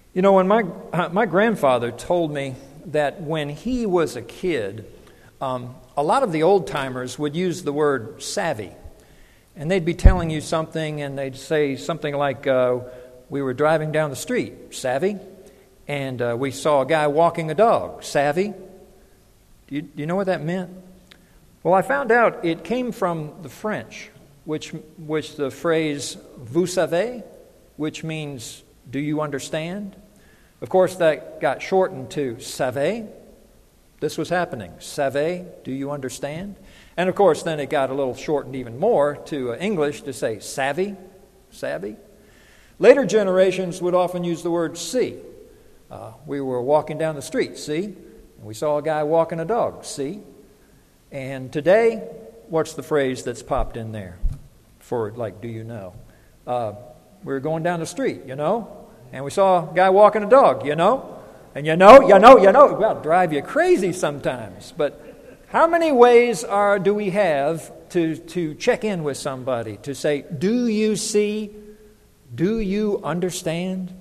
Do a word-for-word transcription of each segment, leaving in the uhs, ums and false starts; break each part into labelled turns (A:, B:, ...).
A: You know, when my uh, my grandfather told me that when he was a kid, um, a lot of the old-timers would use the word savvy. And they'd be telling you something, and they'd say something like, uh, we were driving down the street, savvy, and uh, we saw a guy walking a dog, savvy. Do you, do you know what that meant? Well, I found out it came from the French, which which the phrase vous savez, which means do you understand? Of course, that got shortened to savez. This was happening. Savez, do you understand? And of course, then it got a little shortened even more to uh, English to say savvy, savvy. Later generations would often use the word see. Uh, we were walking down the street, see? And we saw a guy walking a dog, see? And today, what's the phrase that's popped in there for, like, do you know? Uh, we were going down the street, you know? And we saw a guy walking a dog, you know? And you know, you know, you know, well, drive you crazy sometimes. But how many ways are do we have to, to check in with somebody, to say, do you see? Do you understand?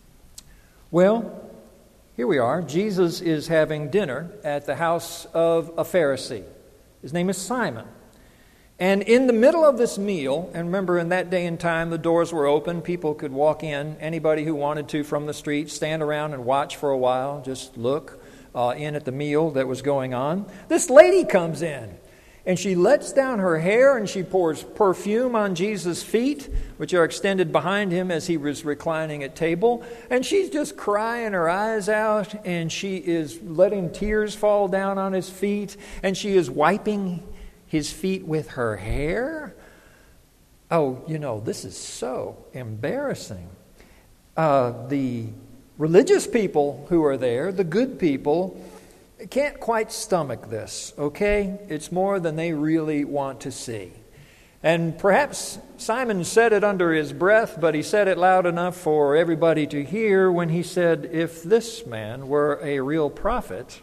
A: Well, here we are. Jesus is having dinner at the house of a Pharisee. His name is Simon. And in the middle of this meal, and remember in that day and time the doors were open, people could walk in, anybody who wanted to from the street, stand around and watch for a while, just look uh, in at the meal that was going on. This lady comes in, and she lets down her hair and she pours perfume on Jesus' feet, which are extended behind him as he was reclining at table. And she's just crying her eyes out, and she is letting tears fall down on his feet, and she is wiping his feet with her hair. Oh, you know, this is so embarrassing. Uh, the religious people who are there, the good people, can't quite stomach this, okay? It's more than they really want to see. And perhaps Simon said it under his breath, but he said it loud enough for everybody to hear when he said, if this man were a real prophet,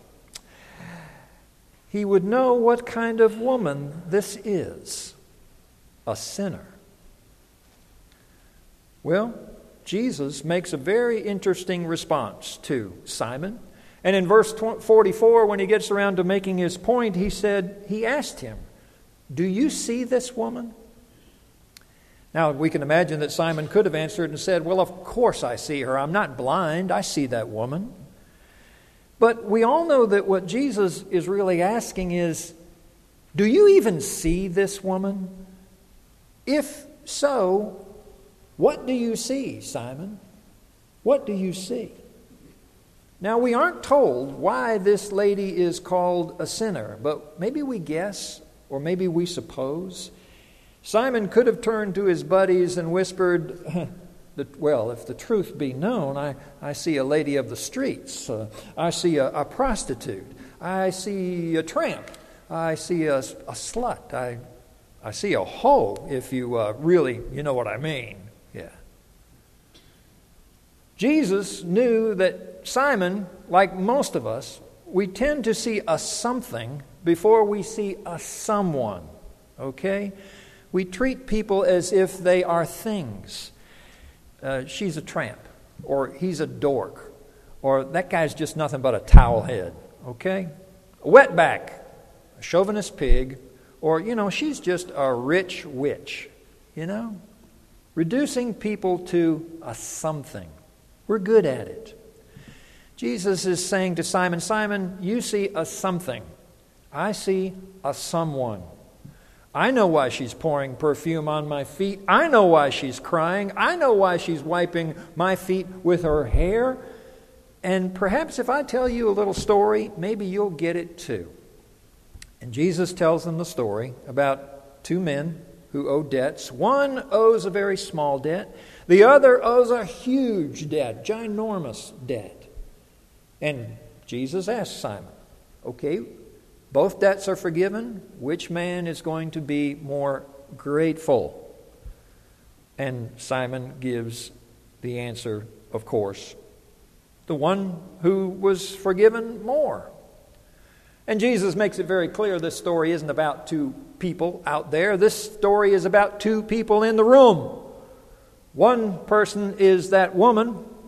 A: he would know what kind of woman this is, a sinner. Well, Jesus makes a very interesting response to Simon. And in verse forty-four, when he gets around to making his point, he said, he asked him, do you see this woman? Now, we can imagine that Simon could have answered and said, well, of course I see her. I'm not blind. I see that woman. But we all know that what Jesus is really asking is, do you even see this woman? If so, what do you see, Simon? What do you see? Now, we aren't told why this lady is called a sinner, but maybe we guess, or maybe we suppose. Simon could have turned to his buddies and whispered, well, if the truth be known, I, I see a lady of the streets. Uh, I see a, a prostitute. I see a tramp. I see a, a slut. I, I see a hoe, if you uh, really, you know what I mean. Yeah. Jesus knew that Simon, like most of us, we tend to see a something before we see a someone. Okay? We treat people as if they are things. Uh, she's a tramp, or he's a dork, or that guy's just nothing but a towel head, okay? A wetback, a chauvinist pig, or, you know, she's just a rich witch, you know? Reducing people to a something. We're good at it. Jesus is saying to Simon, Simon, you see a something. I see a someone. I know why she's pouring perfume on my feet. I know why she's crying. I know why she's wiping my feet with her hair. And perhaps if I tell you a little story, maybe you'll get it too. And Jesus tells them the story about two men who owe debts. One owes a very small debt. The other owes a huge debt, ginormous debt. And Jesus asks Simon, okay, both debts are forgiven. Which man is going to be more grateful? And Simon gives the answer, of course, the one who was forgiven more. And Jesus makes it very clear this story isn't about two people out there. This story is about two people in the room. One person is that woman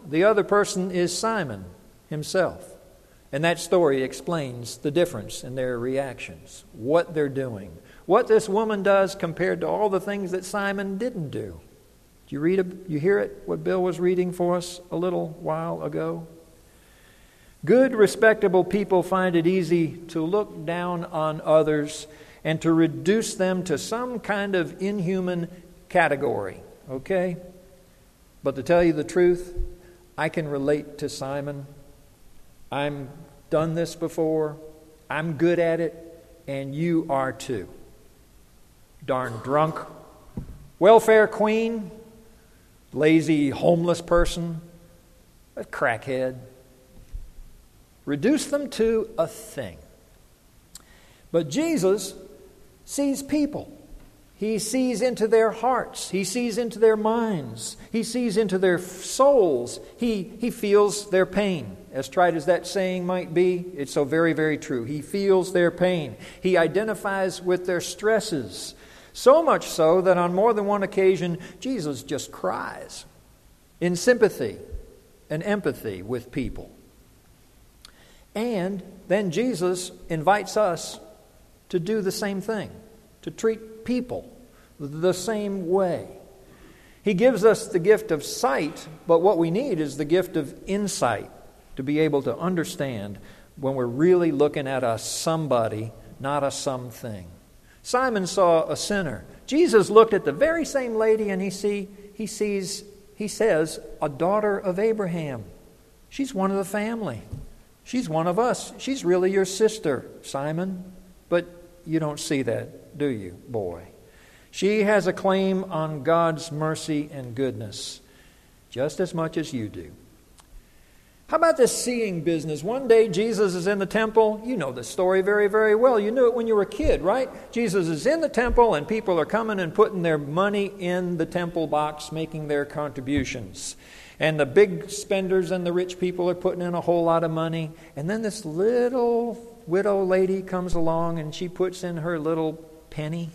A: The other person is Simon himself. And that story explains the difference in their reactions, what they're doing, what this woman does compared to all the things that Simon didn't do. Do you read it? You hear it? What Bill was reading for us a little while ago? Good, respectable people find it easy to look down on others and to reduce them to some kind of inhuman category. Okay? But to tell you the truth, I can relate to Simon. I'm done this before. I'm good at it, and you are too. Darn drunk, welfare queen, lazy homeless person, a crackhead. Reduce them to a thing. But Jesus sees people. He sees into their hearts. He sees into their minds. He sees into their souls. He, he feels their pain. As trite as that saying might be, it's so very, very true. He feels their pain. He identifies with their stresses. So much so that on more than one occasion, Jesus just cries in sympathy and empathy with people. And then Jesus invites us to do the same thing, to treat people the same way. He gives us the gift of sight, but what we need is the gift of insight to be able to understand when we're really looking at a somebody, not a something. Simon saw a sinner. Jesus looked at the very same lady and he see he sees he says a daughter of Abraham. She's one of the family. She's one of us. She's really your sister, Simon. But you don't see that, do you, boy? She has a claim on God's mercy and goodness just as much as you do. How about this seeing business? One day Jesus is in the temple. You know the story very, very well. You knew it when you were a kid, right? Jesus is in the temple and people are coming and putting their money in the temple box, making their contributions. And the big spenders and the rich people are putting in a whole lot of money. And then this little widow lady comes along and she puts in her little penny.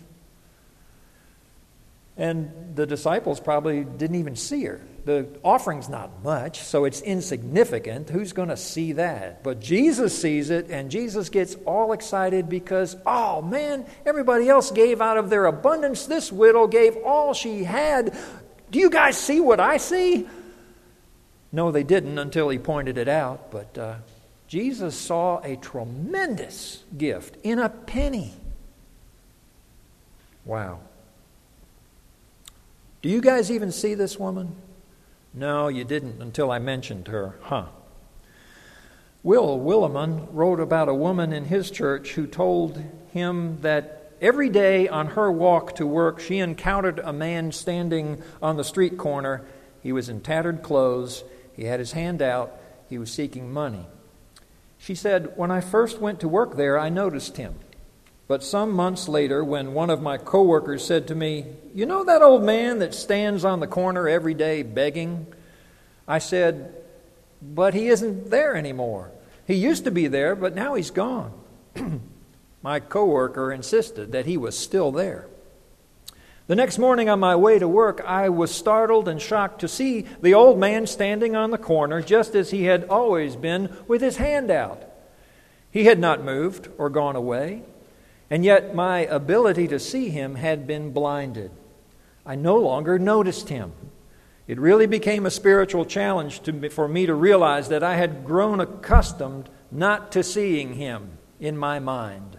A: And the disciples probably didn't even see her. The offering's not much, so it's insignificant. Who's going to see that? But Jesus sees it, and Jesus gets all excited because, oh man, everybody else gave out of their abundance. This widow gave all she had. Do you guys see what I see? No, they didn't until he pointed it out. But uh, Jesus saw a tremendous gift in a penny. Wow. Do you guys even see this woman? No, you didn't until I mentioned her, huh? Will Willimon wrote about a woman in his church who told him that every day on her walk to work, she encountered a man standing on the street corner. He was in tattered clothes. He had his hand out. He was seeking money. She said, when I first went to work there, I noticed him. But some months later, when one of my coworkers said to me, you know that old man that stands on the corner every day begging? I said, but he isn't there anymore. He used to be there, but now he's gone. My coworker insisted that he was still there. The next morning on my way to work, I was startled and shocked to see the old man standing on the corner just as he had always been with his hand out. He had not moved or gone away. And yet my ability to see him had been blinded. I no longer noticed him. It really became a spiritual challenge to, for me to realize that I had grown accustomed not to seeing him in my mind.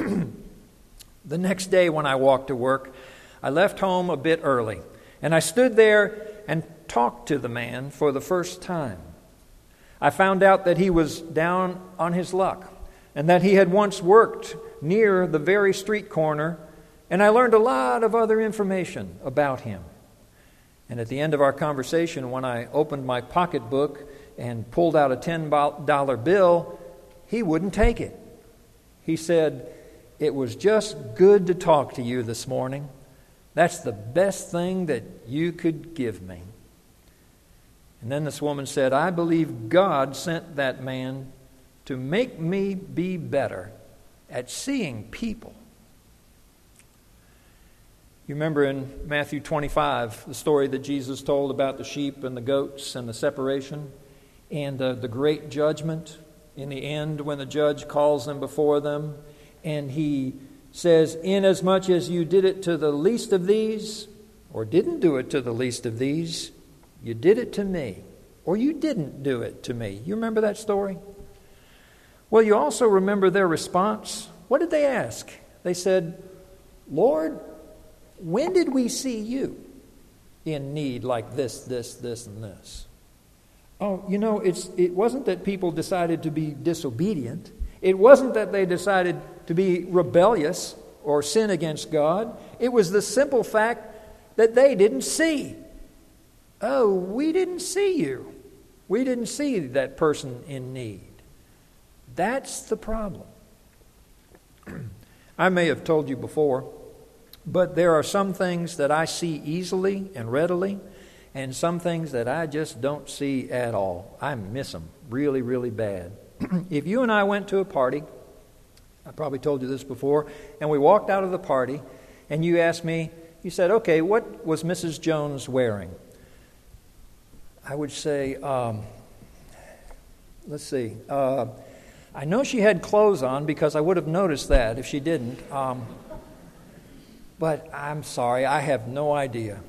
A: The next day when I walked to work, I left home a bit early, and I stood there and talked to the man for the first time. I found out that he was down on his luck, and that he had once worked near the very street corner, and I learned a lot of other information about him. And at the end of our conversation, when I opened my pocketbook and pulled out a ten dollar bill, he wouldn't take it. He said, it was just good to talk to you this morning. That's the best thing that you could give me. And then this woman said, I believe God sent that man to make me be better at seeing people. You remember in Matthew twenty-five, the story that Jesus told about the sheep and the goats and the separation and uh, the great judgment in the end when the judge calls them before them. And he says, inasmuch as you did it to the least of these, or didn't do it to the least of these, you did it to me, or you didn't do it to me. You remember that story? Well, you also remember their response. What did they ask? They said, Lord, when did we see you in need like this, this, this, and this? Oh, you know, it's it wasn't that people decided to be disobedient. It wasn't that they decided to be rebellious or sin against God. It was the simple fact that they didn't see. Oh, we didn't see you. We didn't see that person in need. That's the problem. I may have told you before, but there are some things that I see easily and readily, and some things that I just don't see at all. I miss them really, really bad. If you and I went to a party, I probably told you this before, and we walked out of the party, and you asked me, you said, okay, what was Missus Jones wearing? I would say, um, let's see, uh, I know she had clothes on because I would have noticed that if she didn't. Um, but I'm sorry, I have no idea.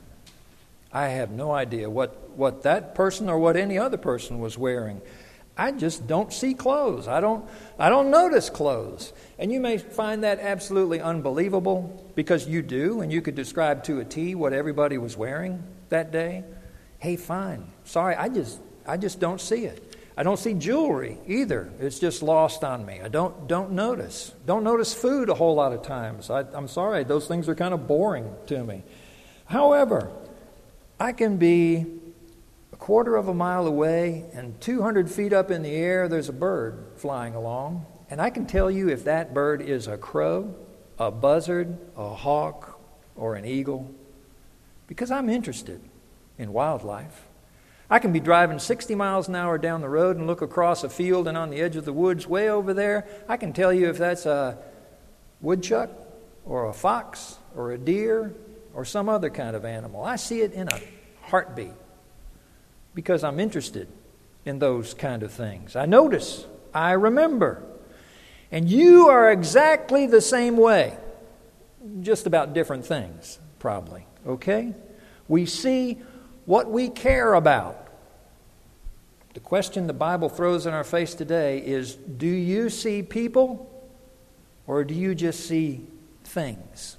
A: I have no idea what, what that person or what any other person was wearing. I just don't see clothes. I don't I don't notice clothes. And you may find that absolutely unbelievable because you do, and you could describe to a T what everybody was wearing that day. Hey, fine. Sorry, I just I just don't see it. I don't see jewelry either. It's just lost on me. I don't don't notice. Don't notice food a whole lot of times. I, I'm sorry, those things are kind of boring to me. However, I can be a quarter of a mile away and two hundred feet up in the air, there's a bird flying along. And I can tell you if that bird is a crow, a buzzard, a hawk, or an eagle, because I'm interested in wildlife. I can be driving sixty miles an hour down the road and look across a field, and on the edge of the woods way over there, I can tell you if that's a woodchuck or a fox or a deer or some other kind of animal. I see it in a heartbeat because I'm interested in those kind of things. I notice, I remember. And you are exactly the same way, just about different things, probably, okay? We see what we care about. The question the Bible throws in our face today is, do you see people or do you just see things?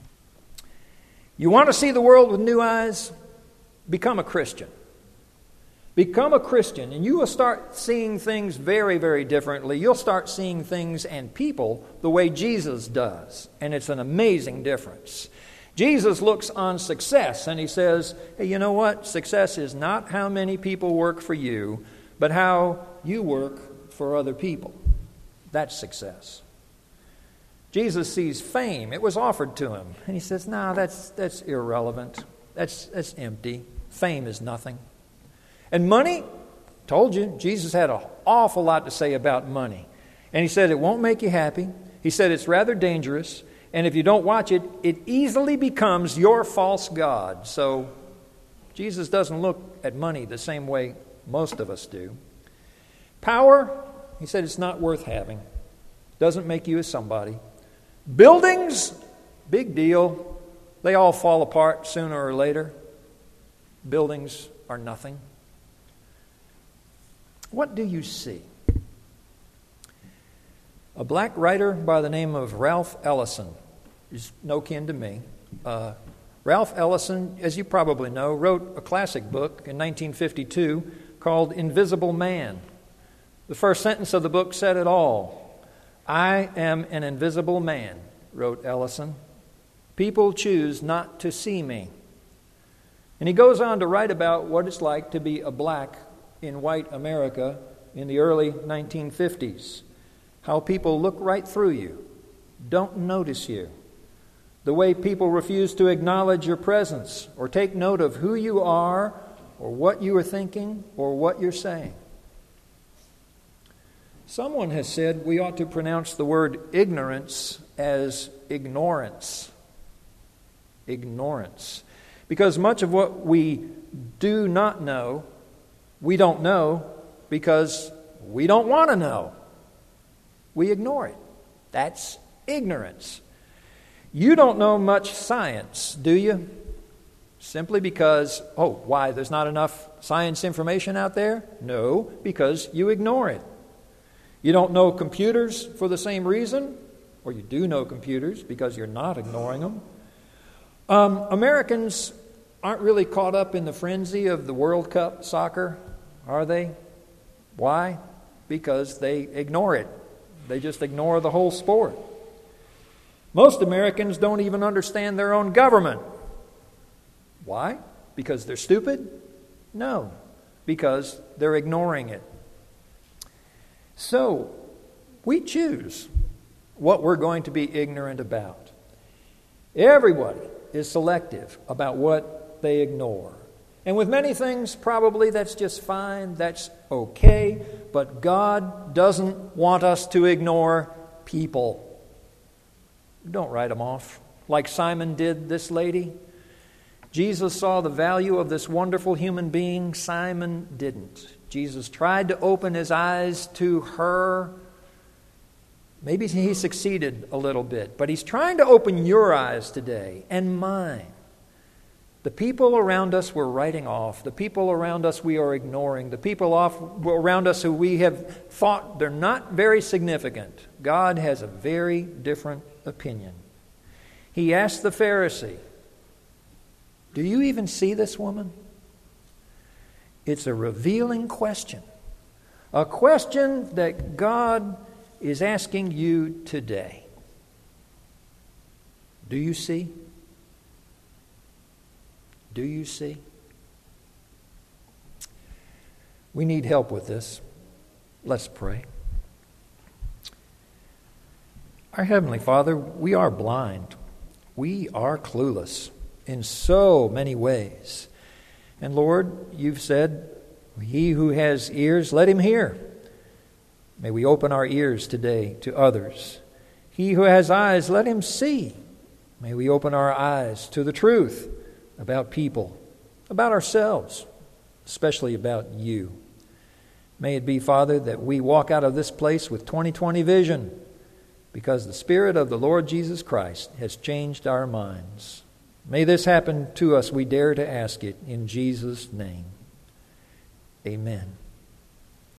A: You want to see the world with new eyes? Become a Christian. Become a Christian, and you will start seeing things very, very differently. You'll start seeing things and people the way Jesus does, and it's an amazing difference. Jesus looks on success, and he says, hey, you know what? Success is not how many people work for you, but how you work for other people. That's success. Jesus sees fame. It was offered to him. And he says, no, nah, that's that's irrelevant. That's that's empty. Fame is nothing. And money, told you, Jesus had an awful lot to say about money. And he said it won't make you happy. He said it's rather dangerous. And if you don't watch it, it easily becomes your false god. So Jesus doesn't look at money the same way most of us do. Power, he said it's not worth having. Doesn't make you a somebody. Buildings, big deal. They all fall apart sooner or later. Buildings are nothing. What do you see? A black writer by the name of Ralph Ellison is no kin to me. Uh, Ralph Ellison, as you probably know, wrote a classic book in nineteen fifty-two called Invisible Man. The first sentence of the book said it all. I am an invisible man, wrote Ellison. People choose not to see me. And he goes on to write about what it's like to be a black in white America in the early nineteen fifties. How people look right through you, don't notice you. The way people refuse to acknowledge your presence or take note of who you are or what you are thinking or what you're saying. Someone has said we ought to pronounce the word ignorance as ignorance. ignorance. Because much of what we do not know, we don't know because we don't want to know. We ignore it. That's ignorance. You don't know much science, do you? Simply because, oh, why, there's not enough science information out there? No, because you ignore it. You don't know computers for the same reason, or you do know computers because you're not ignoring them. Um, Americans aren't really caught up in the frenzy of the World Cup soccer, are they? Why? Because they ignore it. They just ignore the whole sport. Most Americans don't even understand their own government. Why? Because they're stupid? No, because they're ignoring it. So, we choose what we're going to be ignorant about. Everybody is selective about what they ignore. And with many things, probably that's just fine, that's okay, but God doesn't want us to ignore people. Don't write them off like Simon did this lady. Jesus saw the value of this wonderful human being. Simon didn't. Jesus tried to open his eyes to her. Maybe he succeeded a little bit, but he's trying to open your eyes today and mine. The people around us we're writing off. The people around us we are ignoring. The people off, around us who we have thought they're not very significant. God has a very different opinion. He asked the Pharisee, "Do you even see this woman?" It's a revealing question. A question that God is asking you today. Do you see? Do you see? We need help with this. Let's pray. Our Heavenly Father, we are blind. We are clueless in so many ways. And Lord, you've said, he who has ears, let him hear. May we open our ears today to others. He who has eyes, let him see. May we open our eyes to the truth about people, about ourselves, especially about you. May it be, Father, that we walk out of this place with twenty twenty vision, because the Spirit of the Lord Jesus Christ has changed our minds. May this happen to us, we dare to ask it, in Jesus' name. Amen.